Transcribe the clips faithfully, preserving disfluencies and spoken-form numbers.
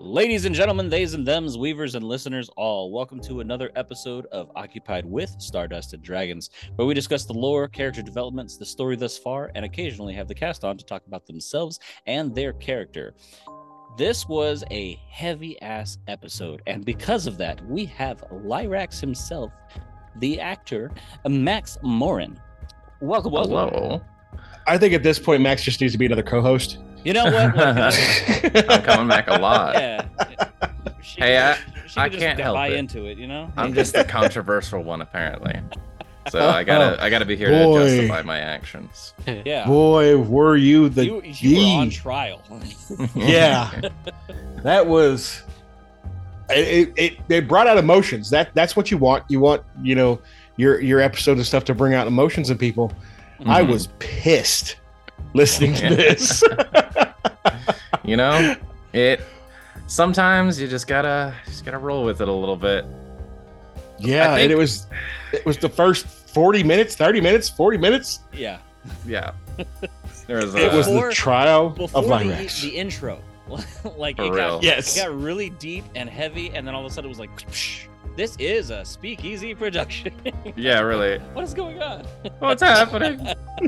Ladies and gentlemen, theys and thems, weavers and listeners all, welcome to another episode of Occupied with Stardust and Dragons, where we discuss the lore, character developments, the story thus far, and occasionally have the cast on to talk about themselves and their character. This was a heavy-ass episode, and because of that, we have Lyrax himself, the actor, Max Morin. Welcome, welcome. Hello. I think at this point, Max just needs to be another co-host. You know what? Look, I'm coming back a lot. yeah. She, Hey, I- she I could just can't help buy it. into it, you know? I'm just the controversial one, apparently. So I gotta, I gotta be here Boy. to justify my actions. Yeah. Boy, were you the you, you were on D. trial. Yeah, that was it, it. It brought out emotions. That that's what you want. You want you know your your episode and stuff to bring out emotions in people. I Mhm. was pissed listening to Yeah. this. You know, it. Sometimes you just gotta, just gotta roll with it a little bit. Yeah, I think- and it was it was the first forty minutes, thirty minutes, forty minutes. Yeah. Yeah. There was. It was a, Before- the trial of Before the, Lyrax. the intro, like For it real. got, Yes. it got really deep and heavy, and then all of a sudden it was like, Psh, this is a speakeasy production. yeah, really. What is going on? What's happening?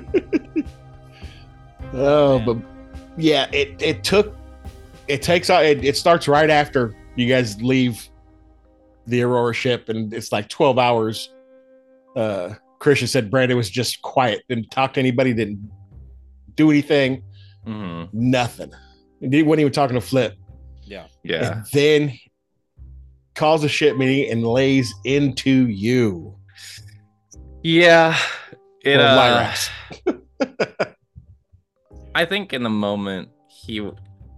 Oh, Man. but yeah, it it took it takes out it, it starts right after you guys leave the Aurora ship, and it's like twelve hours. Uh, Christian said Brandon was just quiet, didn't talk to anybody, didn't do anything, hmm nothing. And he wasn't even talking to Flip. Yeah. Yeah. And then calls a ship meeting and lays into you. Yeah. It. Or Uh, Lyrax. I think in the moment he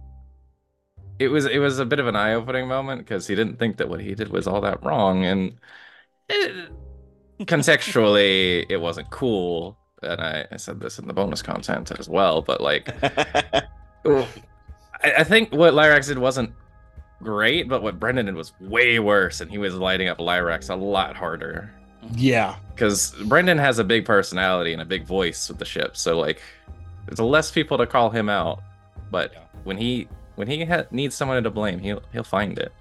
it was it was a bit of an eye-opening moment because he didn't think that what he did was all that wrong, and it, contextually it wasn't cool, and I, I said this in the bonus content as well, but like I, I think what Lyrax did wasn't great, but what Brendan did was way worse, and he was lighting up Lyrax a lot harder Yeah. because Brendan has a big personality and a big voice with the ship, so like there's less people to call him out, but Yeah. when he when he ha- needs someone to blame, he'll he'll find it,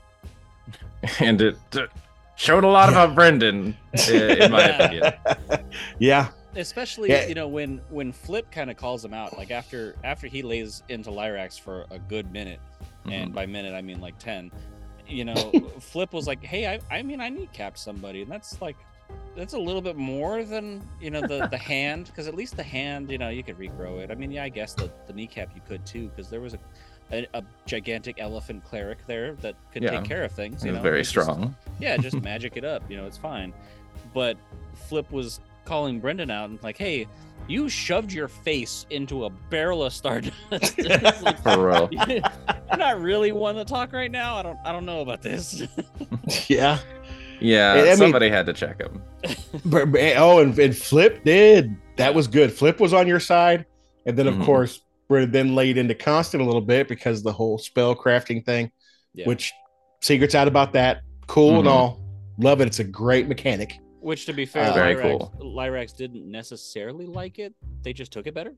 and it uh, showed a lot Yeah. about Brendan, i- in my Yeah. opinion. Yeah. Especially, Yeah. you know, when when Flip kind of calls him out, like after after he lays into Lyrax for a good minute, and Mhm. by minute I mean like ten. You know, Flip was like, "Hey, I I mean I kneecapped somebody," and that's like. That's a little bit more than you know the the hand, because at least the hand, you know, you could regrow it. I mean, yeah, I guess the, the kneecap you could too, because there was a, a a gigantic elephant cleric there that could Yeah. take care of things. He You was know, very It's just- strong. yeah, just magic it up. You know, it's fine. But Flip was calling Brendan out and like, "Hey, you shoved your face into a barrel of stardust." It's like, For real. you're not really one to talk right now. I don't. I don't know about this. Yeah. Yeah, I mean- somebody had to check him. But, but- oh, and, and Flip did. That was good. Flip was on your side, and then of Mhm. course we're then laid into Constant a little bit because the whole spell crafting thing, Yeah. which secrets out about that. Cool and Mhm. all, love it. It's a great mechanic. Which, to be fair, Uh, Very Lyrax, cool. Lyrax didn't necessarily like it. They just took it better.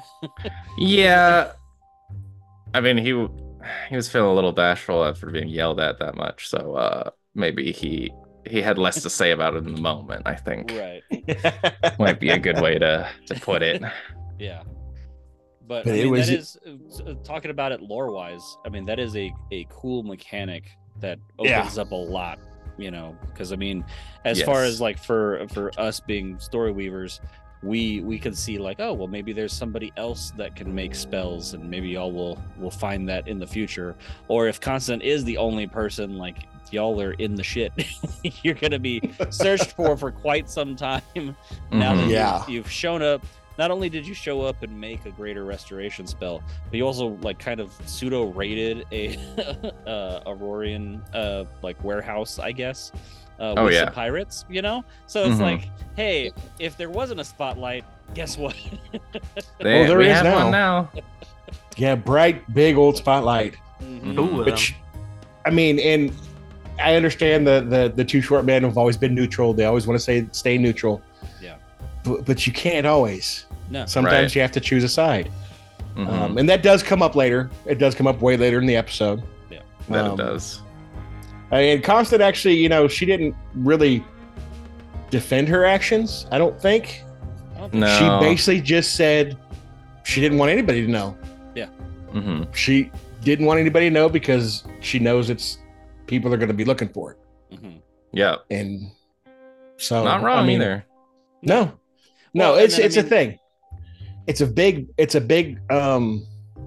Yeah, I mean he he was feeling a little bashful after being yelled at that much, so uh, maybe he he had less to say about it in the moment. I think Right. might be a good way to to put it. Yeah. But, But I it mean, was- that is uh, talking about it lore wise. I mean, that is a, a cool mechanic that Yeah. opens up a lot, you know, because I mean, as far Yes. as like for for us being story weavers, we we can see like, oh well, maybe there's somebody else that can make spells, and maybe y'all will will find that in the future. Or if Constant is the only person, like y'all are in the shit, you're gonna be searched for for quite some time. Now that Mhm. Yeah. you've, you've shown up, not only did you show up and make a greater restoration spell, but you also like kind of pseudo raided a uh, Aurorian uh, like warehouse, I guess, uh, Oh, with yeah. some pirates. You know, so it's Mhm. like, hey, if there wasn't a spotlight, guess what? They, Well, there we is have now. one now. Yeah, bright, big old spotlight. Mhm. Ooh. with Which, I mean, and I understand the the the two short men have always been neutral. They always want to say stay neutral. Yeah. But, but you can't always. No. Sometimes Right. you have to choose a side. Mhm. Um, and that does come up later. It does come up way later in the episode. Yeah. that Um, it does. And Constant actually, you know, she didn't really defend her actions, I don't think. I don't think No. She basically just said she didn't want anybody to know. hmm She didn't want anybody to know because she knows it's people are going to be looking for it. Mhm. Yeah, And so not wrong I mean, either. No, no, Well, and it's then, I it's mean- a thing. It's a big, it's a big. Um,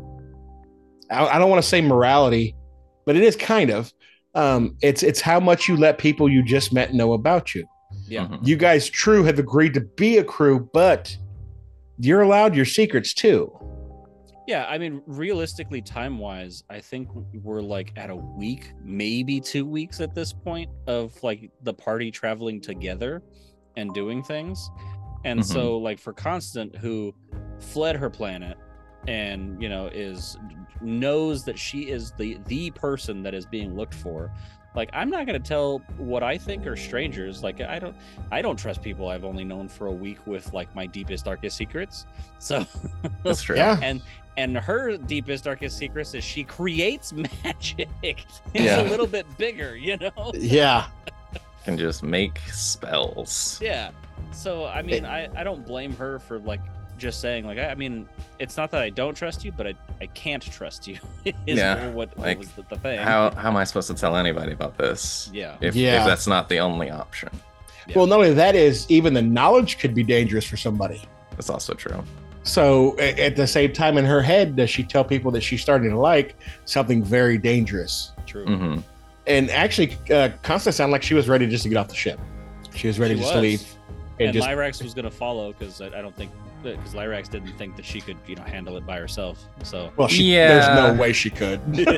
I, I don't want to say morality, but it is kind of. Um, it's it's how much you let people you just met know about you. Yeah. Mhm. You guys, true, have agreed to be a crew, but you're allowed your secrets too. Yeah, I mean, realistically, time wise, I think we're like at a week, maybe two weeks at this point of like the party traveling together and doing things. And Mhm. so, like, for Constant, who fled her planet and, you know, is knows that she is the the person that is being looked for. Like, I'm not going to tell what I think are strangers. Like, I don't I don't trust people I've only known for a week with like my deepest, darkest secrets. So That's true. Yeah, and and her deepest darkest secrets is she creates magic. It's Yeah. a little bit bigger, you know. yeah. Can just make spells. Yeah, so I mean, I I don't blame her for like just saying like I, I mean, it's not that I don't trust you, but I I can't trust you. Is Yeah, what, what like, was the, the thing. How how am I supposed to tell anybody about this Yeah. if, Yeah. if that's not the only option? Yeah. Well, not only that is even the knowledge could be dangerous for somebody. That's also true. So a- at the same time, in her head, does she tell people that she's starting to like something very dangerous? True. hmm And actually, uh, Constance sounded like she was ready just to get off the ship. She was ready She just was. to leave. And, And just Lyrax was gonna follow because I, I don't think because Lyrax didn't think that she could you know handle it by herself. So well, she, Yeah. there's no way she could.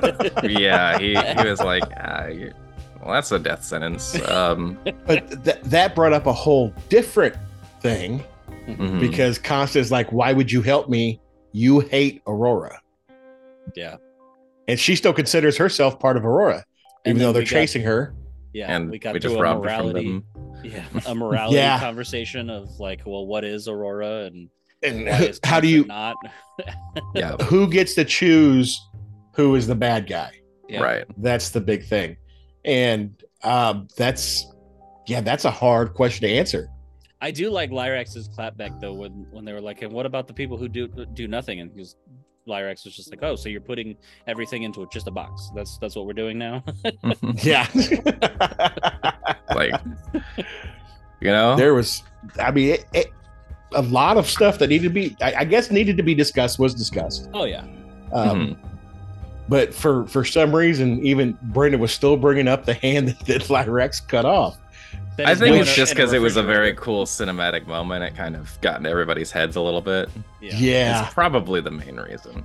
Yeah, he, he was like, ah, you- well, that's a death sentence. Um, But th- that brought up a whole different thing mhm. because Constance is like, why would you help me? You hate Aurora. yeah, And she still considers herself part of Aurora, And even then though they're we got- chasing her. yeah, and we we, got just to a robbed her from morality. them. Yeah, a morality Yeah. conversation of like, well, what is Aurora and And why is how do Constant you, not? Yeah, who gets to choose who is the bad guy? Yeah. right. That's the big thing. And um, that's, yeah, that's a hard question to answer. I do like Lyrax's clapback though when when they were like, and what about the people who do do nothing? And he was, Lyrax was just like, oh, so you're putting everything into just a box. That's that's what we're doing now. Yeah. Like, you know, There was, I mean, it, it, a lot of stuff that needed to be, I, I guess, needed to be discussed was discussed. Oh yeah, Um, Mhm. But for for some reason, even Brenda was still bringing up the hand that, that Lyrax cut off. That I is think going it's in just a because it was a very refrigerator. cool cinematic moment. It kind of got into everybody's heads a little bit. Yeah. Yeah. It's probably the main reason.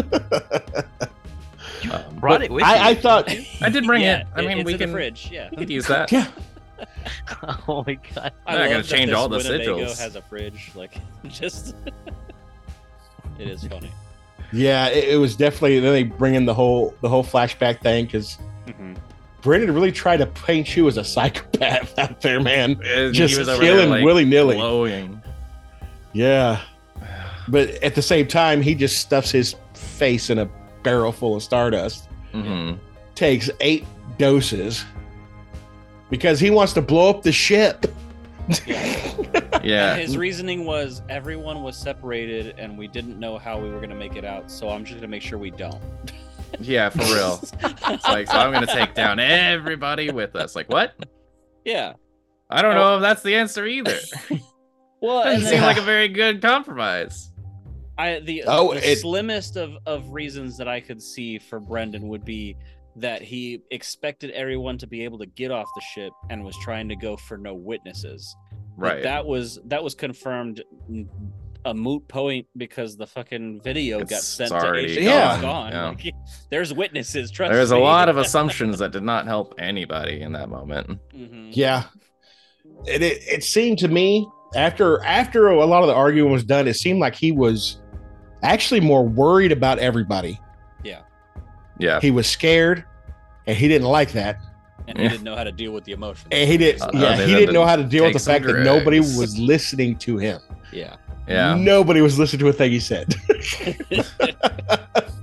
Um, Brought it with I, I you. thought, I did bring Yeah, it. I mean, it's we in can the fridge. Yeah, we could use that. yeah, Oh my god. I They're not love gonna that change this all the Winnebago sigils. has a fridge. Like, just it is funny. yeah, it, it was definitely. Then they bring in the whole the whole flashback thing because Mhm. Brendan really tried to paint you as a psychopath out there, man. And Just he was over there, killing like, willy nilly. glowing. Yeah, but at the same time, he just stuffs his face in a barrel full of stardust. Mhm. Takes eight doses because he wants to blow up the ship. Yeah. And his reasoning was everyone was separated and we didn't know how we were going to make it out, so I'm just going to make sure we don't. Yeah, for real. It's like, so I'm gonna take down everybody with us. Like, what? Yeah. I don't know if that's the answer either. Well, and Doesn't then seem like a very good compromise. I the, Oh, the it- slimmest of of reasons that I could see for Brendan would be that he expected everyone to be able to get off the ship and was trying to go for no witnesses. But Right. that was that was confirmed n- a moot point because the fucking video got It's sent already to H B O. gone, It's gone. yeah. Like, there's witnesses. Trust There's a me. lot of assumptions that did not help anybody in that moment. Mhm. Yeah, it, it it seemed to me after after a lot of the arguing was done, it seemed like he was actually more worried about everybody. Yeah. He was scared, and he didn't like that. And he Yeah. didn't know how to deal with the emotions. And he did, Uh, yeah, they he had didn't to know how to deal with take the fact some that nobody drugs. was listening to him. Yeah. Yeah. Nobody was listening to a thing he said.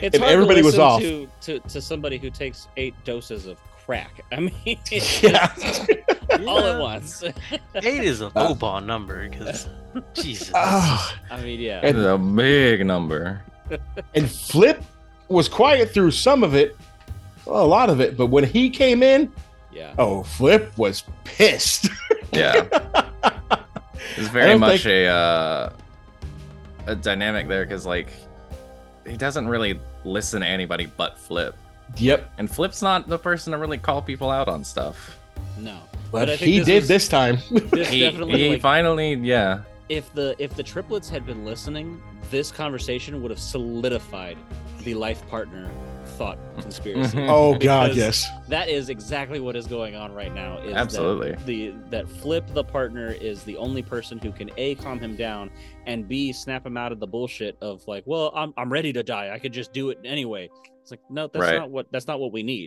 It's and hard everybody to was listen off. To, to to somebody who takes eight doses of crack. I mean, it's Yeah. just all at Yeah. once. Eight is a lowball number because Jesus. Ah, I mean, yeah. It's a big number. and Flip was quiet through some of it, well, a lot of it, but when he came in, Yeah. oh, Flip was pissed. Yeah. It's I very don't much think- a uh, a dynamic there because like he doesn't really listen to anybody but Flip, Yep, and Flip's not the person to really call people out on stuff. No. but, I think he this did was- this time. This He, definitely he like, finally, yeah, if the if the triplets had been listening, this conversation would have solidified the life partner thought conspiracy. Mhm. Oh God, Because yes. That is exactly what is going on right now. Is that Absolutely. the that Flip the partner is the only person who can A, calm him down, and B, snap him out of the bullshit of like, well, I'm I'm ready to die. I could just do it anyway. It's like, no, that's Right. not what that's not what we need.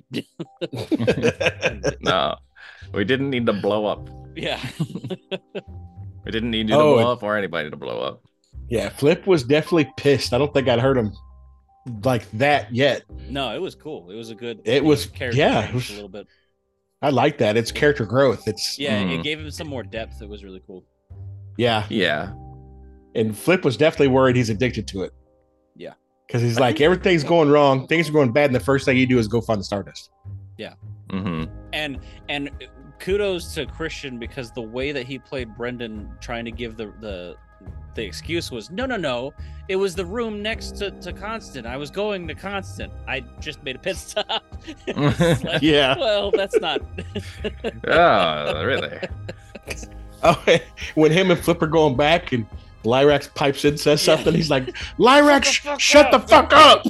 no, we didn't need to blow up. Yeah. We didn't need you Oh, to blow and- up or anybody to blow up. Yeah, Flip was definitely pissed. I don't think I'd heard him like that yet. No, it was cool. It was a good. It was- character yeah, it change was- a little bit. I like that. It's character growth. It's Yeah, Mhm. it gave him some more depth. It was really cool. yeah. Yeah, And Flip was definitely worried he's addicted to it. Yeah. Because he's like, everything's going wrong, things are going bad, and the first thing you do is go find the Stardust. hmm And and kudos to Christian because the way that he played Brendan, trying to give the the the excuse was no no no, it was the room next to, to Constant. I was going to Constant. I just made a pit stop. It's like, Yeah. well, that's not. Oh, really? Oh, when him and Flip are going back and Lyrax pipes in, says Yeah. something, he's like, Lyrax, Shut shut, the the fuck fuck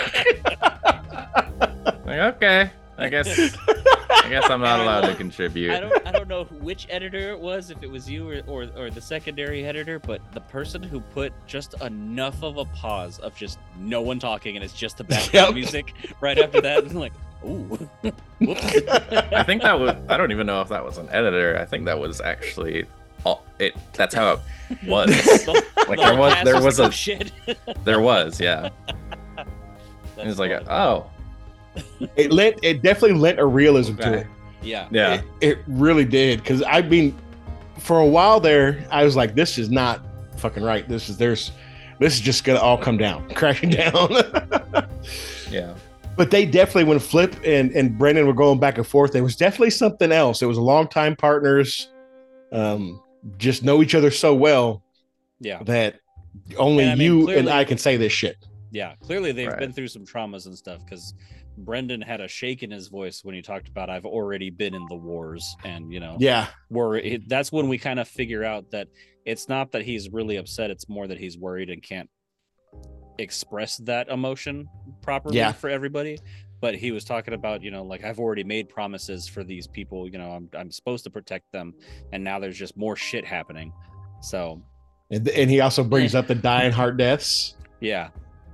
up. Like, okay, I guess I guess I'm not And I allowed to love- contribute. I don't I don't know which editor it was, if it was you or, or or the secondary editor, but the person who put just enough of a pause of just no one talking and it's just the background Yep. music right after that, and like, ooh, whoops. I think that was. I don't even know if that was an editor. I think that was actually. All, it. That's how it was. The- Like, the there was- cast there like, was "Oh, a- shit. There was, yeah. That's It was like, funny. oh, It lent, it definitely lent a realism to okay. it. yeah, Yeah. It, it really did. Because I mean, for a while there, I was like, this is not fucking right. This is, there's, this is just going to all come down, crashing down. Yeah. But they definitely, when Flip and, and Brendan were going back and forth, there was definitely something else. It was longtime partners, um, just know each other so well yeah, that only And I mean, you and clearly- I can say this shit. yeah. Clearly, they've Right. been through some traumas and stuff because Brendan had a shake in his voice when he talked about I've already been in the wars, and you know, Yeah. where it, that's when we kind of figure out that it's not that he's really upset, it's more that he's worried and can't express that emotion properly Yeah. for everybody. But he was talking about, you know, like, I've already made promises for these people, you know, I'm, I'm supposed to protect them, and now there's just more shit happening. So And, and he also brings up the dying heart deaths yeah,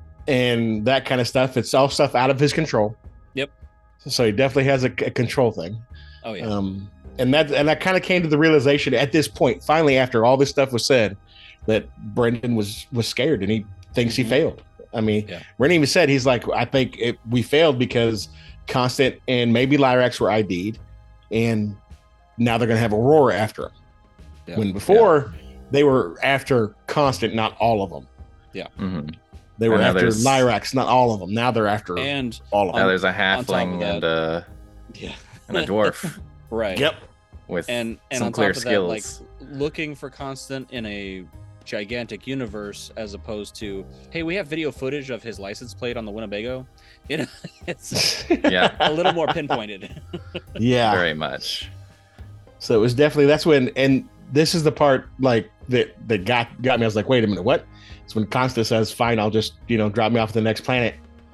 and that kind of stuff. It's all stuff out of his control. Yep. So he definitely has a, a control thing. oh yeah, Um, and that and I kind of came to the realization at this point, finally, after all this stuff was said, that Brendan was was scared and he thinks Mhm. he failed. I mean, Yeah. Brendan even said he's like, I think it, we failed because Constant and maybe Lyrax were I D'd, and now they're gonna have Aurora after him. Yeah. When before they were after Constant, not all of them. hmm They were And now after there's- Lyrax, not all of them. Now they're after and all of Now them. there's a on top of halfling that- and a yeah, and a dwarf right, Yep. with and and some on clear top of that, like, skills. looking for Constant in a gigantic universe as opposed to, hey, we have video footage of his license plate on the Winnebago. You know, it's Yeah. a little more pinpointed. yeah. Very much. So it was definitely that's when, and this is the part like that that got got me. I was like, wait a minute, what? It's when Constance says, "Fine, I'll just you know drop me off at the next planet,"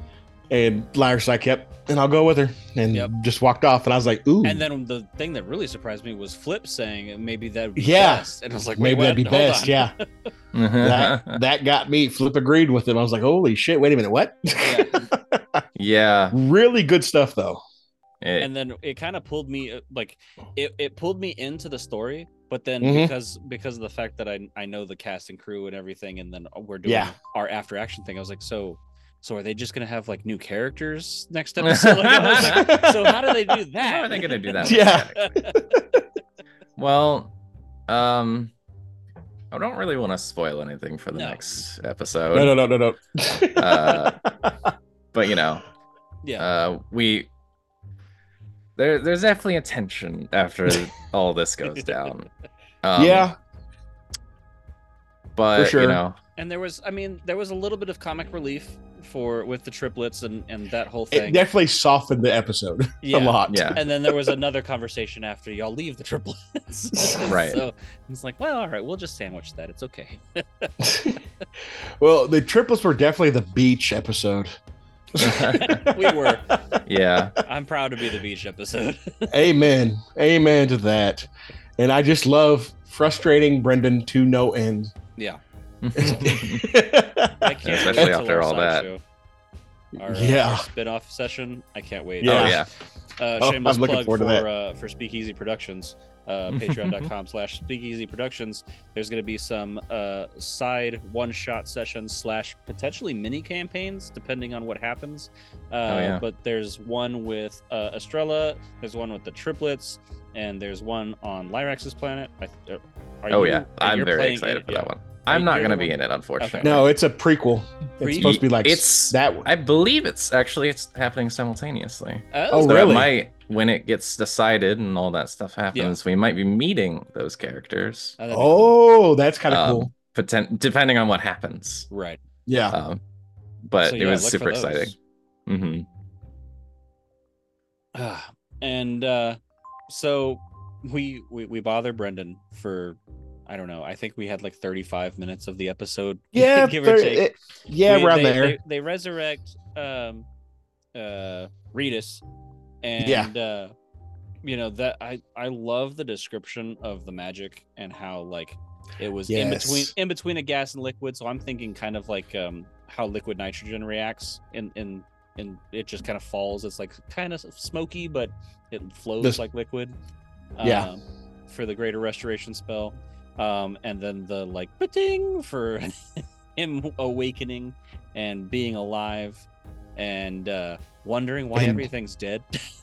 and Lyra's like, "Yep," and I'll go with her, and Yep. just walked off. And I was like, "Ooh, And then the thing that really surprised me was Flip saying maybe that would be Yeah. best. And I was like, wait, maybe that'd be what? Hold best." on. Yeah, that that got me. Flip agreed with him. I was like, "Holy shit! Wait a minute, what?" Yeah. Really good stuff though. It- And then it kind of pulled me uh, like it, it pulled me into the story, but then Mhm. because because of the fact that I I know the cast and crew and everything, and then we're doing Yeah. our after action thing, I was like, so so are they just gonna have like new characters next episode? Like, I was like, so how do they do that? How are they gonna do that? Yeah. Well, um, I don't really want to spoil anything for the No. next episode. No, no, no, no, no. Uh, But you know, Yeah. uh, we there there's definitely a tension after all this goes down. Um, yeah, but for sure. you know, And there was, I mean, there was a little bit of comic relief for with the triplets and and that whole it thing. definitely softened the episode Yeah. a lot. Yeah. And then there was another conversation after y'all leave the triplets. Right. So it's like, well, all right, we'll just sandwich that. It's okay. Well, the triplets were definitely the beach episode. We were. yeah, I'm proud to be the beach episode. Amen. Amen to that. And I just love frustrating Brendan to no end. Yeah. yeah. I can't Especially wait till after our all that. sideshow. Our, uh, Yeah. our spin-off session. I can't wait. oh Yeah. yeah, Uh, Oh, shameless I'm looking plug forward for to that. uh, for Speakeasy Productions. Uh, Patreon.com slash Speakeasy Productions. There's going to be some uh, side one-shot sessions slash potentially mini campaigns, depending on what happens. Uh, Oh, yeah. But there's one with uh, Estrella. There's one with the triplets, and there's one on Lyrax's planet. I, uh, are oh you- yeah. are I'm you very playing excited it? for Yeah. that one. I'm you not the gonna one? be in it, unfortunately. No, it's a prequel. Pre- It's supposed to be like It's that one. I believe it's actually it's happening simultaneously. Oh, So it really? might, when it gets decided and all that stuff happens, we might be meeting those characters. Oh, that'd be cool. Oh, that's kind of Um, cool. Poten- depending on what happens. Right. Yeah. Um, but So, it yeah, was look super for those. exciting. hmm Ah, and uh, so we, we we bother Brendan for I don't know. I think we had like thirty-five minutes of the episode. Yeah, give thir- or take. it- yeah, We- around they, there. They, they resurrect um, uh, Redis, and Yeah. uh, you know that I I love the description of the magic and how like it was in between Yes. in between a gas and liquid. So I'm thinking kind of like um, how liquid nitrogen reacts in in and it just kind of falls. It's like kind of smoky, but it flows This- like liquid. Yeah. Um, for the greater restoration spell, um, and then the like ba-ting for him awakening and being alive, and uh, wondering why And- everything's dead.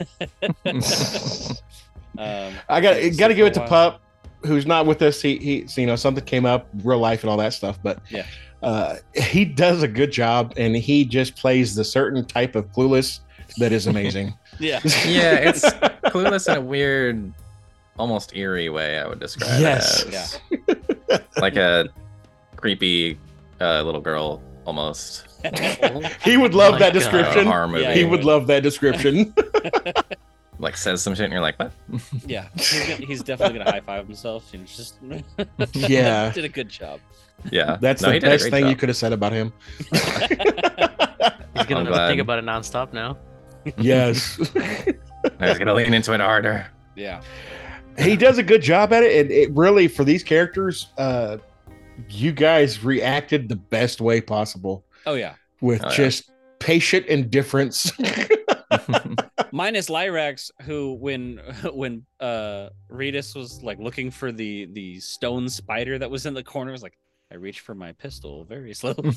um, I got it's got to for give a it to while. Pup, who's not with us. He he, you know, something came up, real life and all that stuff. But Yeah. uh, he does a good job, and he just plays the certain type of clueless that is amazing. Yeah. Yeah, it's clueless in a weird, almost eerie way. I would describe Yes. it as. Like a creepy uh, little girl, almost. He would love My that God. description. horror movie. Yeah, He would love that description. Like says some shit, and you're like, what? Yeah, he's, gonna, he's definitely gonna high five himself. You know, just Yeah. did a good job. Yeah, That's No, the he did a best great thing you job. could have said about him. He's gonna I'm have to glad. think about it nonstop now. Yes. I was gonna lean into it harder. Yeah, He does a good job at it, and it really, for these characters, uh, you guys reacted the best way possible oh yeah. with Oh, yeah. just patient indifference. Minus Lyrax, who when when uh Redis was like looking for the the stone spider that was in the corner, was like, I reached for my pistol very slowly.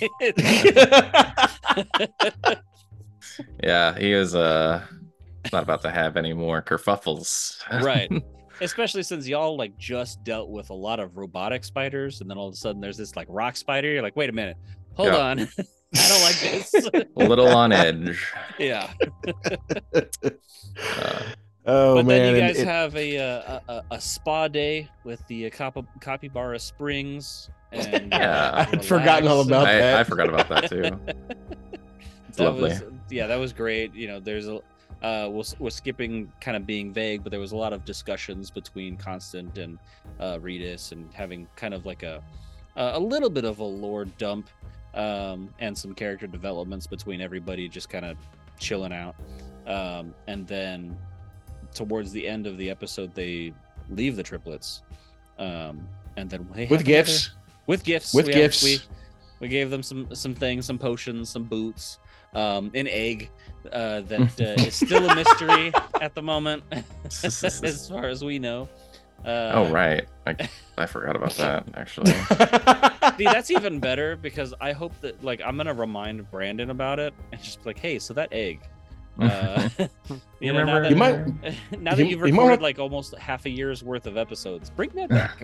Yeah, he was uh not about to have any more kerfuffles. Right. Especially since y'all like just dealt with a lot of robotic spiders, and then all of a sudden there's this like rock spider. You're like, wait a minute, hold Yeah. on, I don't like this. A little on edge. Yeah. Uh, Oh but man! then you and guys it- have a, uh, a a a spa day with the uh, Cap- Capybara Springs, and uh, Yeah. I'd relax. forgotten all about I, that. I forgot about that too. It's That lovely. was yeah, that was great. You know, there's a uh, we're, we're skipping kind of being vague, but there was a lot of discussions between Constant and uh, Redis, and having kind of like a a little bit of a lore dump, um, and some character developments between everybody, just kind of chilling out. Um, and then towards the end of the episode, they leave the triplets, um, and then they with have gifts. another- with gifts, With we gifts. we we gave them some some things, some potions, some boots, um, an egg uh, that uh, is still a mystery at the moment, as far as we know. Uh, Oh right, I, I forgot about that actually. See, that's even better because I hope that like I'm gonna remind Brandon about it and just be like, hey, so that egg. Uh, you know, now remember- that, You might now that you- you've you might recorded have- like almost half a year's worth of episodes, bring that back.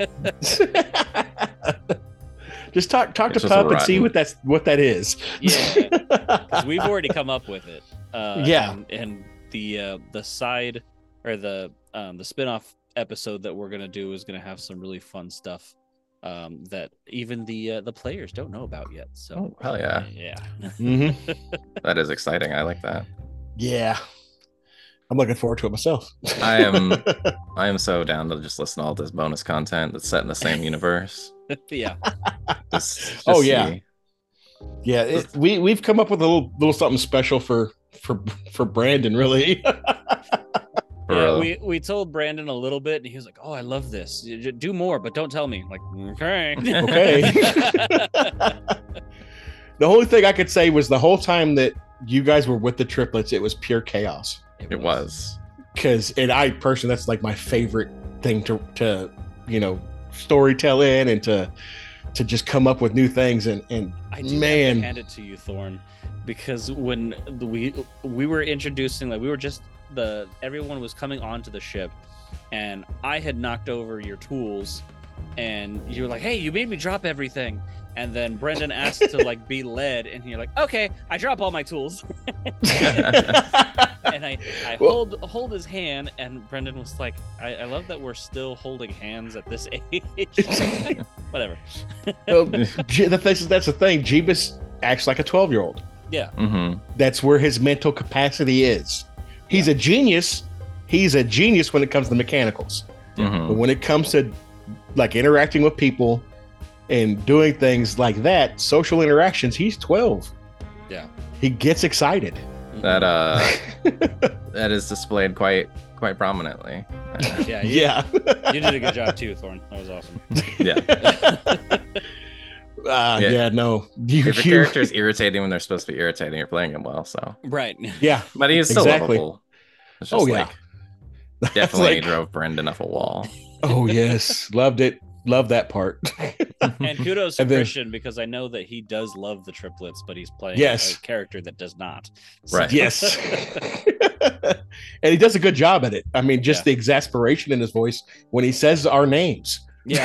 just talk talk It's to just Pup and see rotten. what that's what that is. Yeah, because we've already come up with it. Uh, Yeah. and, and the uh, the side or the um, the spinoff episode that we're gonna do is gonna have some really fun stuff um, that even the uh, the players don't know about yet. So Oh hell yeah, yeah, Mhm. that is exciting. I like that. Yeah, I'm looking forward to it myself. I am I am so down to just listen to all this bonus content that's set in the same universe. yeah. Just, just Oh, yeah. see. Yeah, it, we we've come up with a little little something special for for for Brandon, really. For Yeah, real. we, we told Brandon a little bit, and he was like, "Oh, I love this. Y- j- Do more, but don't tell me." I'm like, okay, Okay. The only thing I could say was the whole time that you guys were with the triplets, it was pure chaos. It was. Because, and I personally, that's like my favorite thing to to you know story tell in and to to just come up with new things and and I do man. have to hand it to you, Thorn, because when the, we we were introducing, like we were just the everyone was coming onto the ship, and I had knocked over your tools, and you were like, "Hey, you made me drop everything." And then Brendan asked to like be led, and you're like, "Okay, I drop all my tools." And I, I Well- hold hold his hand, and Brendan was like, I, I love that we're still holding hands at this age. Whatever. Well, J- the thing is, that's the thing. Jeebus acts like a twelve year old. Yeah. hmm That's where his mental capacity is. He's a genius. He's a genius when it comes to mechanicals. But hmm when it comes to like interacting with people and doing things like that, social interactions, he's twelve. Yeah. He gets excited. That uh, that is displayed quite quite prominently. Uh, Yeah. You, Yeah. you did a good job too, Thorn. That was awesome. yeah. Uh, Yeah. yeah. No. You, If a you- character is irritating when they're supposed to be irritating, you're playing him well. So, Right. Yeah. but he's still Exactly. lovable. It's just Oh, yeah. like definitely like- drove Brendan off a wall. Oh yes. Loved it. Loved that part. And kudos to And then- Christian because I know that he does love the triplets, but he's playing Yes. a character that does not. Right. Yes. And he does a good job at it. I mean, just Yeah. the exasperation in his voice when he says our names. Yeah.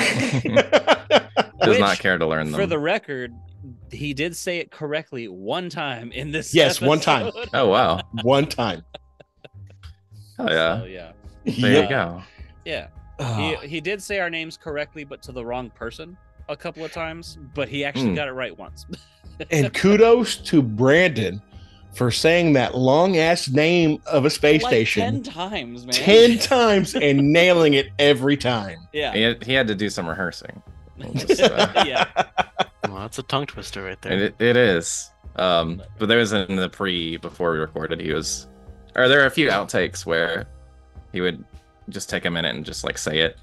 Does Which, not care to learn them. For the record, he did say it correctly one time in this. Yes, one time. episode. Oh wow. One time. Oh yeah. So, yeah. There Yep. you go. Yeah. Oh, He, he did say our names correctly, but to the wrong person a couple of times. But he actually Hmm. got it right once. and kudos to Brandon for saying that long ass name of a space Like station ten times, man. ten times and nailing it every time. Yeah. He had, he had to do some rehearsing. We'll just, uh, Yeah. Well, that's a tongue twister right there. And it, it is. Um, but there was in the pre before we recorded, he was, or there are a few outtakes where he would just take a minute and just like say it.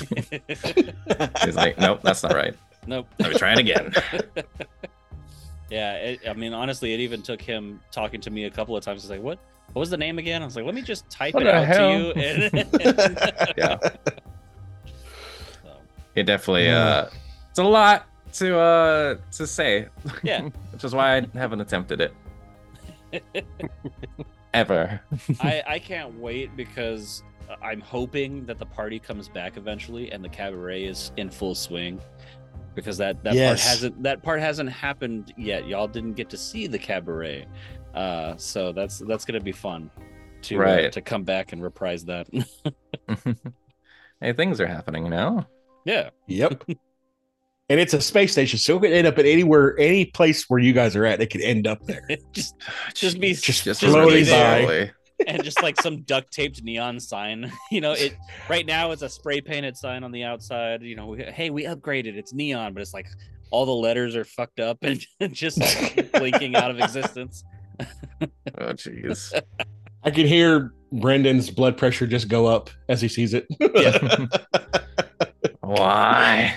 He's like, nope, that's not right. Nope. Let me try it again. Yeah, it, I mean, honestly, it even took him talking to me a couple of times. He's like, "What? What was the name again?" I was like, "Let me just type What it the out hell? to you." And, Yeah. So, It definitely, uh, it's a lot to uh to say, yeah, which is why I haven't attempted it ever. I I can't wait because I'm hoping that the party comes back eventually and the cabaret is in full swing. Because that that part Yes. hasn't that part hasn't happened yet. Y'all didn't get to see the cabaret, uh, so that's that's gonna be fun to uh, Right. to come back and reprise that. Hey, things are happening now. Yeah, Yep. And it's a space station, so it could end up at anywhere, any place where you guys are at. It could end up there. just Just be- Just just floating be there. by. and just like some duct taped neon sign. You know, it right now it's a spray painted sign on the outside. You know, we, hey, we upgraded. It's neon, but it's like all the letters are fucked up and just blinking out of existence. Oh, jeez. I can hear Brendan's blood pressure just go up as he sees it. Why?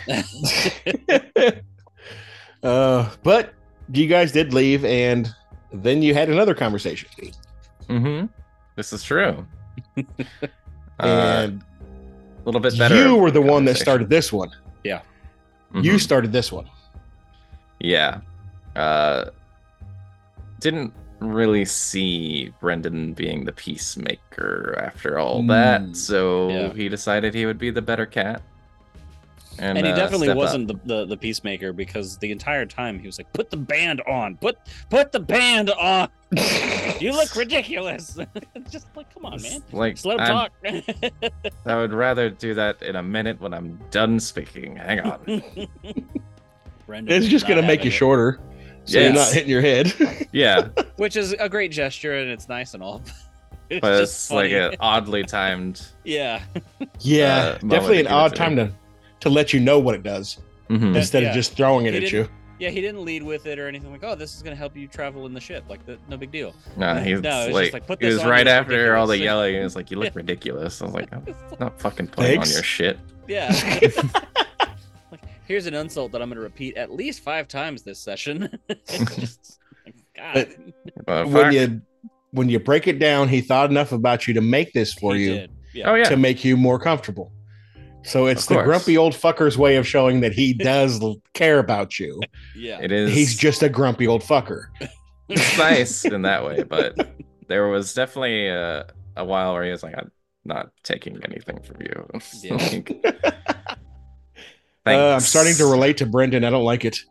uh, but you guys did leave, and then you had another conversation. Mm-hmm. This is true. uh, And little bit better. You of were the one that conversation. started this one. You Mhm. started this one. Yeah. Uh, didn't really see Brendan being the peacemaker after all Mm. that, so Yeah. he decided he would be the better cat. And, And he uh, definitely step wasn't up. the, the the peacemaker, because the entire time he was like, "Put the band on, put put the band on. You look ridiculous." Just like, come on, man. Like, Just let him I'm- talk. I would rather do that in a minute when I'm done speaking. Hang on. Brendan It's was just not gonna make having you it. shorter, so you're not Yes. hitting your head. Yeah, Which is a great gesture, and it's nice and all. It's but just it's like funny. an oddly timed. Yeah. Yeah, Uh, moment definitely to an give it odd to time to to let you know what it does Mhm. That- instead yeah. of just throwing it He at you. Yeah, he didn't lead with it or anything like, "Oh, this is gonna help you travel in the ship." Like, the, no big deal. Nah, he's No, it's just like, like, put he this was on, you right look after all the ridiculous. yelling. He was like, "You look ridiculous." I was like, "I'm not fucking putting Thanks. on your shit." Yeah. Like, here's an insult that I'm gonna repeat at least five times this session. It's just, like, God. Uh, When fuck. you when you break it down, he thought enough about you to make this for He you did. Yeah. Oh yeah. to make you more comfortable. So it's Of the course. grumpy old fucker's way of showing that he does l- care about you. Yeah. It is. He's just a grumpy old fucker. It's nice in that way, but there was definitely a, a while where he was like, "I'm not taking anything from you." Yeah. Like, Uh, I'm thanks. starting to relate to Brendan. I don't like it.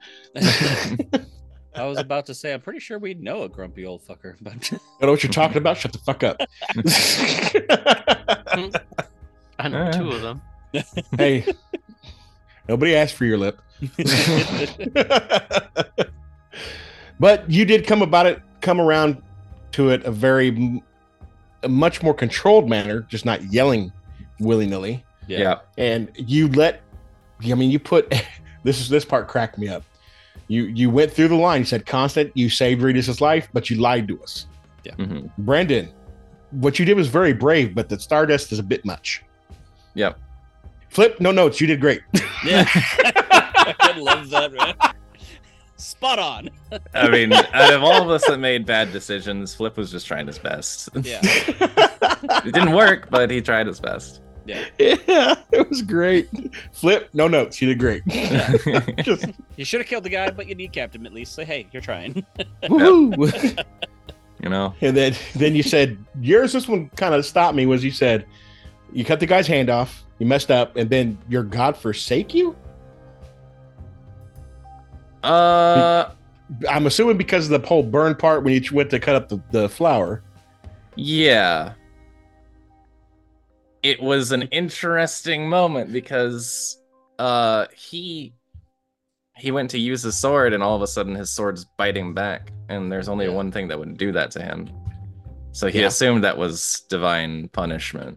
I was about to say, I'm pretty sure we know a grumpy old fucker, but I know what you're talking about. Shut the fuck up. I know Uh. two of them. Hey, nobody asked for your lip. But you did come about it, come around to it a very, a much more controlled manner, just not yelling willy nilly. Yeah. And you let, I mean, you put this is this part cracked me up. You you went through the line. You said, "Constant, you saved Regis' life, but you lied to us." Mhm. Brendan, what you did was very brave, but the Stardust is a bit much. Yep. Flip, no notes. You did great. yeah. I love that, man. Spot on. I mean, out of all of us that made bad decisions, Flip was just trying his best. Yeah. It didn't work, but he tried his best. Yeah. Yeah, it was great. Flip, no notes. You did great. Just You should have killed the guy, but you kneecapped him at least. Say, hey, you're trying. woohoo. You know? And then then you said yours. This one kind of stopped me. Was you said you cut the guy's hand off, you messed up, and then your God forsake you? Uh, I'm assuming because of the whole burn part when you went to cut up the, the flower. yeah. It was an interesting moment because uh he he went to use his sword and all of a sudden his sword's biting back and there's only Yeah. one thing that would do that to him. So he Yeah. assumed that was divine punishment.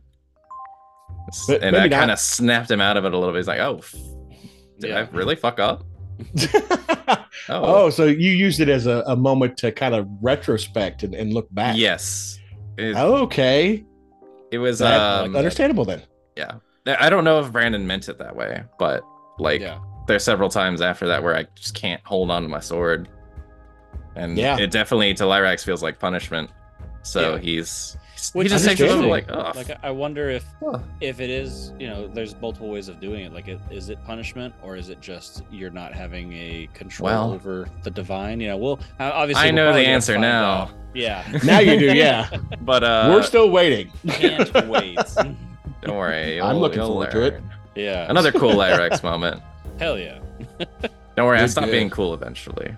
But and maybe I not. kind of snapped him out of it a little bit. He's like, "Oh, f- did Yeah. I really fuck up?" Oh, so you used it as a, a moment to kind of retrospect and, and look back. yes. It, Okay. it was That- um, understandable then. yeah. I don't know if Brandon meant it that way, but like Yeah. there's several times after that where I just can't hold on to my sword. And Yeah. it definitely to Lyrax feels like punishment. So Yeah. he's he Which just is takes a little understandable. like, oh, Like, I wonder if oh. if it is, you know, there's multiple ways of doing it. Like, it, is it punishment, or is it just you're not having a control Well- over the divine? You know, well, uh, obviously I we're know probably the gonna answer find now. out. Yeah. Now you do, yeah. But uh We're still waiting. Can't wait. don't worry. I'm you'll- looking you'll forward to it. learn. Yeah. Another cool Lyrax moment. Hell yeah. Don't worry, I Good, stopped good. being cool eventually.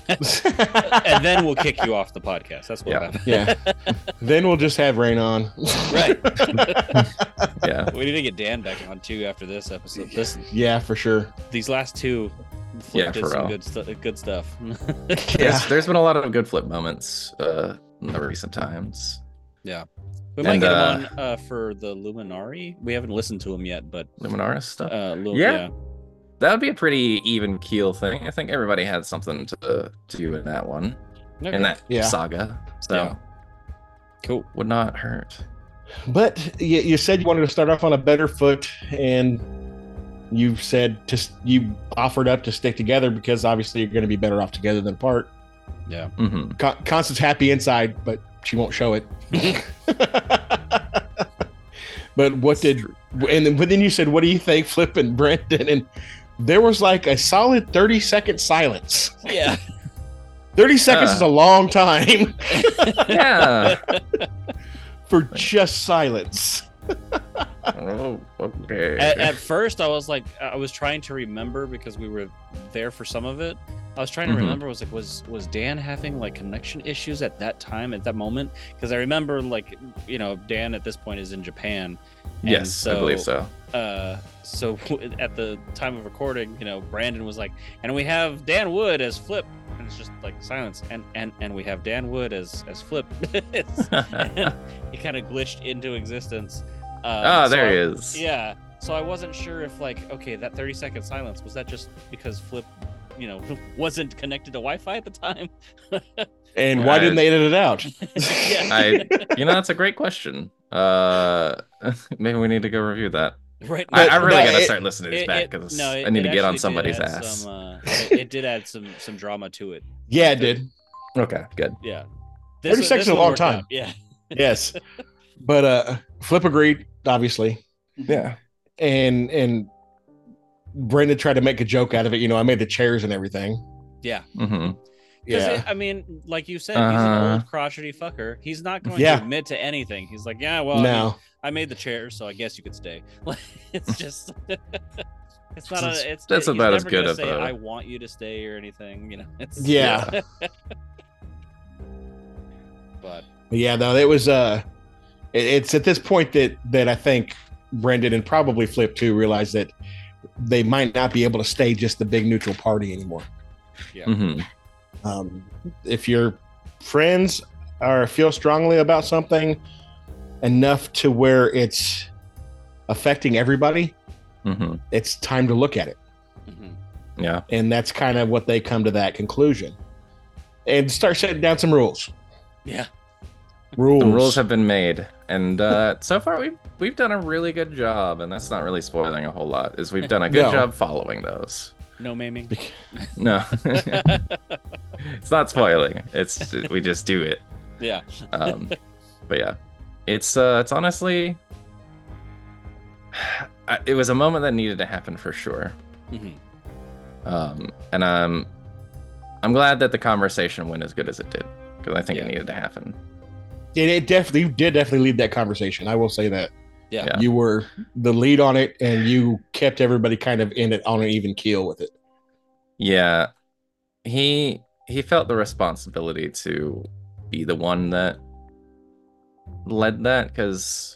And then we'll kick you off the podcast. That's what Yeah. happened. Yeah. Then we'll just have rain on. Right. Yeah. We need to get Dan back on too after this episode. This Yeah, for sure. these last two Yeah, Flip did for some real. good stuff good stuff. Yeah. There's, there's been a lot of good flip moments uh in the recent times. We might And, get him uh, on uh, for the Luminari. We haven't listened to him yet, but Luminaris stuff. uh, Lu- Yeah. yeah. That would be a pretty even keel thing. I think everybody had something to do in that one, Okay. in that Yeah. saga. So Yeah. Cool. would not hurt. But you, you said you wanted to start off on a better foot, and you said to you offered up to stick together because obviously you're going to be better off together than apart. Yeah. hmm Con- Constance happy inside, but she won't show it. But what did and then, but then you said, what do you think, Flip and Brendan? And there was like a solid thirty second silence. Yeah. thirty seconds Uh. is a long time Yeah. for just silence. Oh, okay. At, at first, I was like, I was trying to remember because we were there for some of it. I was trying to Mhm. remember. Was like, was was Dan having like connection issues at that time, at that moment? Because I remember, like, you know, Dan at this point is in Japan. and yes, so, I believe so. Uh, so at the time of recording, you know, Brandon was like, and we have Dan Wood as Flip, and it's just like silence, and and and we have Dan Wood as as Flip. It's- he kind of glitched into existence. Um, Oh, so there I- he is. Yeah. So I wasn't sure if, like, okay, that thirty second silence, was that just because Flip, you know, wasn't connected to Wi-Fi at the time? And why I- didn't they edit it out? Yeah. I, you know, that's a great question. Uh, maybe we need to go review that. Right. I, But I really no, gotta it- start listening to this It- back it- because no, it- I need it to get on actually did somebody's add ass. Some, uh, it, it did add some some drama to it. Yeah, it did. Okay, good. Yeah. thirty seconds is a one long worked time. out. Yeah. Yes. But uh Flip agreed, obviously. Yeah. And and Brendan tried to make a joke out of it. You know, I made the chairs and everything. Yeah. Mm-hmm. 'Cause Yeah. it- I mean, like you said, he's an Uh-huh. old crotchety fucker. He's not going Yeah. to admit to anything. He's like, yeah, well, I, mean, no. I made the chairs, so I guess you could stay. Like, it's just, it's not That's- a. It's that's he's about as never good gonna as say, a- I want you to stay or anything. You know. It's, Yeah. But Yeah, no, it was uh it- it's at this point that that I think Brendan and probably Flip too realized that they might not be able to stay just the big neutral party anymore. Mm-hmm. Um, if your friends are feel strongly about something enough to where it's affecting everybody, Mm-hmm. it's time to look at it. mhm. Yeah. And that's kind of what they come to that conclusion. And start setting down some rules. yeah, Rules. The rules have been made, and uh, so far we've we've done a really good job, and that's not really spoiling a whole lot. Is we've done a good No. job following those. no maiming. No, it's not spoiling. It's we just do it. Yeah, Um, but yeah, it's uh, it's honestly, I- it was a moment that needed to happen for sure. mhm. Um, and um, I'm glad that the conversation went as good as it did because I think Yeah. it needed to happen. It, it definitely you did definitely lead that conversation. I will say that. yeah, Yeah. You were the lead on it, and you kept everybody kind of in it on an even keel with it. Yeah, he he felt the responsibility to be the one that led that because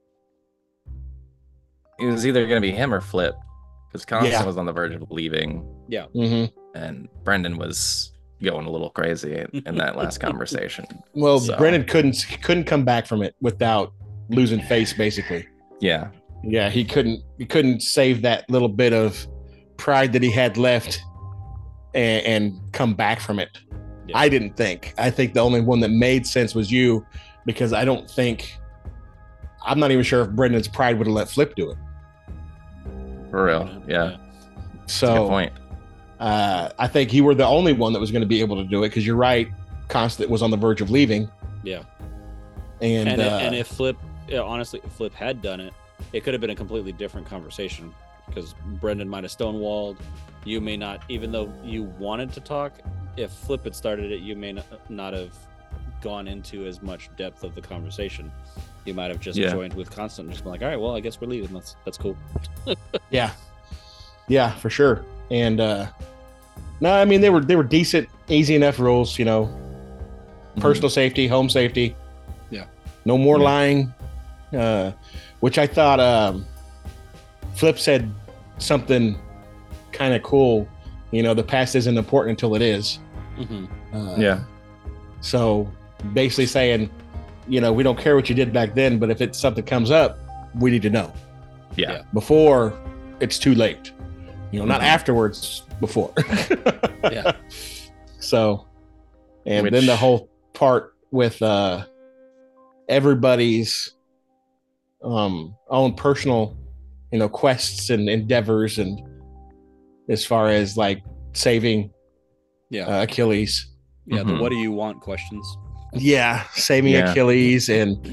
it was either going to be him or Flip because Constant Yeah. was on the verge of leaving Mm-hmm. and Brendan was going a little crazy in, in that last conversation. Well, So- Brendan couldn't couldn't come back from it without losing face, basically. Yeah, Yeah, he couldn't he couldn't save that little bit of pride that he had left and, and come back from it. Yeah. I didn't think. I think the only one that made sense was you, because I don't think I'm not even sure if Brendan's pride would have let Flip do it. for real. Yeah, that's a good So point. uh, I think you were the only one that was going to be able to do it, because you're right. Constant was on the verge of leaving. Yeah. And, And, uh, and if Flip, yeah, honestly, if Flip had done it, it could have been a completely different conversation because Brendan might have stonewalled. You may not, even though you wanted to talk, if Flip had started it, you may not, not have gone into as much depth of the conversation. You might have just Yeah. joined with Constant and just been like, all right, well, I guess we're leaving. That's that's cool. Yeah, yeah, for sure. And uh, no, I mean they were they were decent, easy enough rules. You know, Mm-hmm. personal safety, home safety. Yeah. No more Yeah. lying. Uh, which I thought um, Flip said something kind of cool. You know, the past isn't important until it is. Mm-hmm. Uh, Yeah, So basically saying, you know, we don't care what you did back then, but if it's something comes up, we need to know yeah, Yeah. before it's too late. You know, not Mhm. afterwards, before. Yeah. So, and then Which- the whole part with uh everybody's um own personal, you know, quests and endeavors, and as far as like saving Yeah. uh, Achilles. yeah. Mhm. The what do you want questions. Yeah, saving Yeah. Achilles and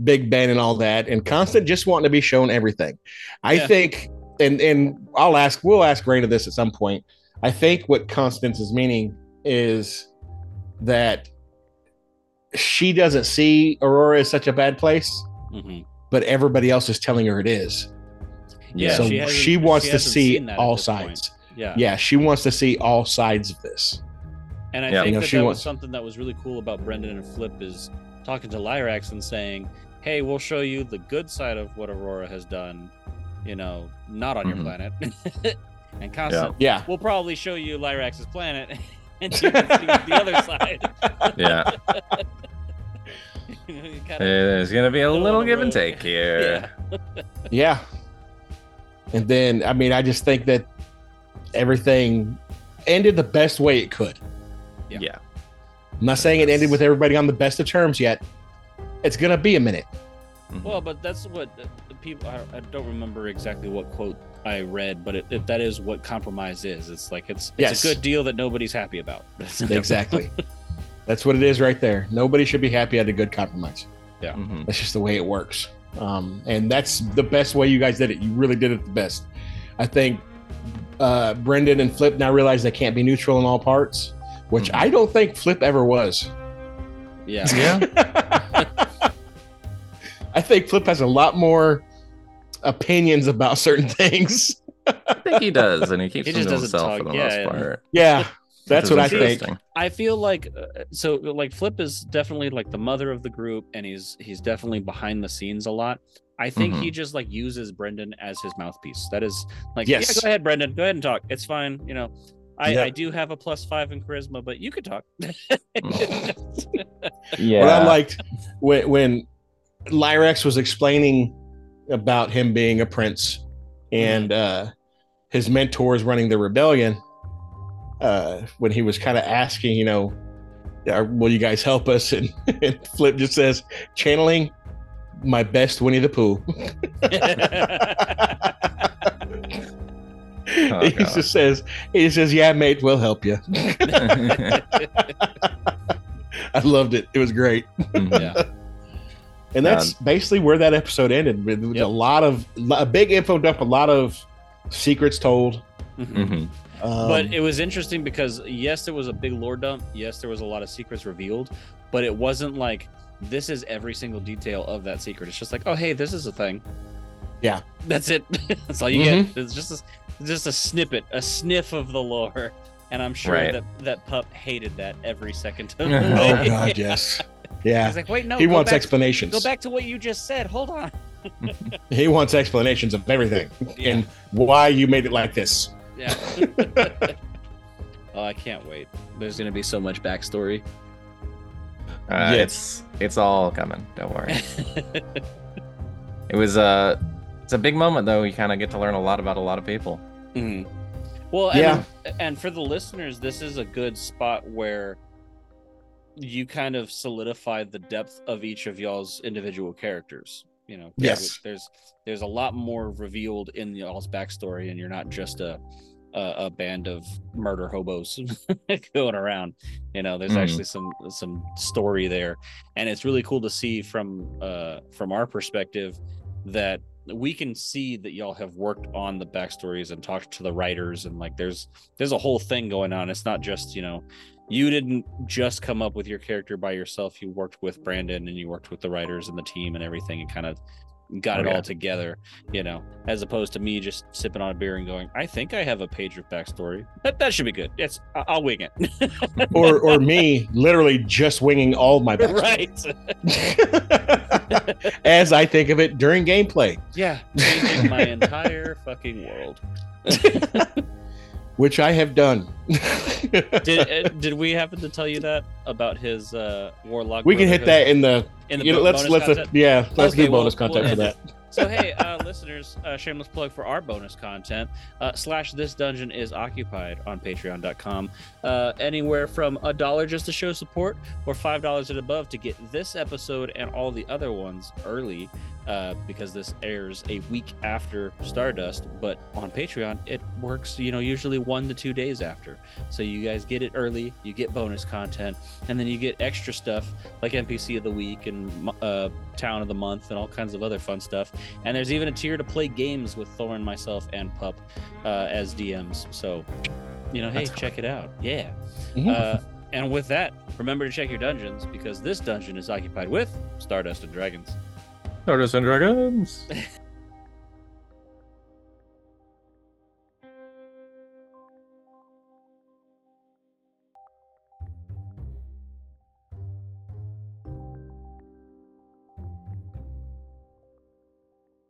Big Ben and all that, and Constant just wanting to be shown everything. I Yeah. think, and and I'll ask, we'll ask Raina this at some point. I think what Constance is meaning is that she doesn't see Aurora as such a bad place, Mhm. but everybody else is telling her it is. Yeah, so she she, hasn't- wants she to hasn't see seen that at all this point. sides. Yeah. Yeah, she wants to see all sides of this. And I Yeah. think You know, that she that wants- was something that was really cool about Brendan and Flip is talking to Lyrax and saying, hey, we'll show you the good side of what Aurora has done, you know, not on Mhm. your planet. And Constant, Yeah. we'll probably show you Lyrax's planet and you can see the other side. Yeah. You know, you kinda- There's gonna be a Middle of little the give and road. take here. Yeah. And then, I mean, I just think that everything ended the best way it could. Yeah. Yeah. I'm not saying it ended with everybody on the best of terms yet. It's going to be a minute. Mhm. Well, but that's what the the people. I, I don't remember exactly what quote I read, but it, it, that is what compromise is. It's like it's it's Yes. a good deal that nobody's happy about. Exactly. That's what it is right there. Nobody should be happy at a good compromise. Mhm. That's just the way it works. Um, and that's the best way you guys did it. You really did it the best. I think uh, Brendan and Flip now realize they can't be neutral in all parts, which Mhm. I don't think Flip ever was. Yeah. Yeah. I think Flip has a lot more opinions about certain things. I think he does, and he keeps He them just to doesn't himself talk. for the Yeah, most yeah. part. Yeah, that's which what I is think. interesting. I feel like uh, so like Flip is definitely like the mother of the group, and he's he's definitely behind the scenes a lot. I think he just like uses Brendan as his mouthpiece. That is like, Yes. yeah, go ahead, Brendan, go ahead and talk. It's fine. You know, I, Yeah. I do have a plus five in charisma, but you could talk. Yeah. What I liked when when Lyrax was explaining about him being a prince and uh, his mentors running the rebellion, uh, when he was kind of asking, you know, "Are- will you guys help us? And, and Flip just says, channeling my best Winnie the Pooh. Oh, he God. just says, he says, yeah, mate, we'll help you. I loved it. It was great. Mhm. Yeah. And that's basically where that episode ended with, with Yep. a lot of a big info dump, a lot of secrets told. Mhm. Mhm. Um, But it was interesting because yes, there was a big lore dump. Yes, there was a lot of secrets revealed, but it wasn't like this is every single detail of that secret. It's just like, oh, hey, this is a thing. Yeah. That's it. That's all you Mhm. get. It's just a, just a snippet, a sniff of the lore. And I'm sure Right. that that pup hated that every second of the oh way. god, yes, He's yeah. like, wait, no, he go wants back, explanations. go back to what you just said. Hold on. He wants explanations of everything Yeah. and why you made it like this. Yeah. Oh, I can't wait. There's gonna be so much backstory. Uh, Yes. It's it's all coming. Don't worry. It was uh it's a big moment though. You kind of get to learn a lot about a lot of people. Mhm. Well, and, Yeah. and for the listeners, this is a good spot where you kind of solidify the depth of each of y'all's individual characters. You know, Yes. there's there's a lot more revealed in y'all's backstory, and you're not just a a, a band of murder hobos going around. You know, there's Mhm. actually some some story there, and it's really cool to see from uh from our perspective that we can see that y'all have worked on the backstories and talked to the writers, and like there's there's a whole thing going on. It's not just, you know, you didn't just come up with your character by yourself. You worked with Brandon and you worked with the writers and the team and everything, and kind of got Oh, it yeah. all together, you know, as opposed to me just sipping on a beer and going, I think I have a page of backstory. That that should be good. Yes, I- I'll wing it. or or me literally just winging all my backstory. Right. As I think of it during gameplay, Yeah. Changing my entire fucking world. which I have done. Did uh, did we happen to tell you that about his uh warlock? we can hit Brotherhood that in the, in the you know, bo- let's bonus let's uh, content? yeah let's Okay, do bonus well, content we'll for end that. So hey, uh, listeners, uh, shameless plug for our bonus content. Uh, slash this dungeon is occupied on patreon dot com. Uh, anywhere from a dollar just to show support, or five dollars and above to get this episode and all the other ones early, uh, because this airs a week after Stardust. But on Patreon, it works, you know, usually one to two days after. So you guys get it early, you get bonus content, and then you get extra stuff like N P C of the week and uh, Town of the Month and all kinds of other fun stuff. And there's even a tier to play games with Thorin, myself, and Pup uh, as D Ms. So, you know, hey, That's cool. check it out. Yeah. Mhm. Uh, and with that, remember to check your dungeons because this dungeon is occupied with Stardust and Dragons. Stardust and Dragons.